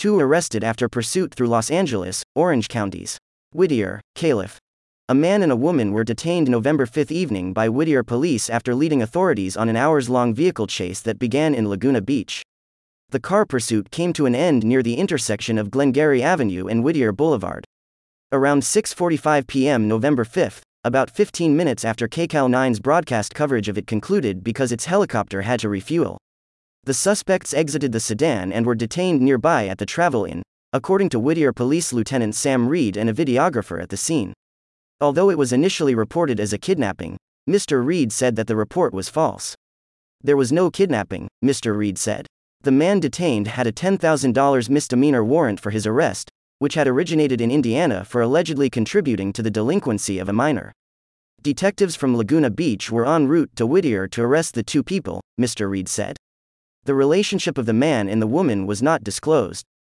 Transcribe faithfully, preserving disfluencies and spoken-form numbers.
two arrested after pursuit through Los Angeles, Orange counties. Whittier, Caliph. A man and a woman were detained November fifth evening by Whittier police after leading authorities on an hours-long vehicle chase that began in Laguna Beach. The car pursuit came to an end near the intersection of Glengarry Avenue and Whittier Boulevard. Around six forty-five p m November fifth, about fifteen minutes after K C A L nine's broadcast coverage of it concluded because its helicopter had to refuel. The suspects exited the sedan and were detained nearby at the Travel Inn, according to Whittier Police Lieutenant Sam Reed and a videographer at the scene. Although it was initially reported as a kidnapping, Mister Reed said that the report was false. There was no kidnapping, Mister Reed said. The man detained had a ten thousand dollars misdemeanor warrant for his arrest, which had originated in Indiana for allegedly contributing to the delinquency of a minor. Detectives from Laguna Beach were en route to Whittier to arrest the two people, Mister Reed said. The relationship of the man and the woman was not disclosed.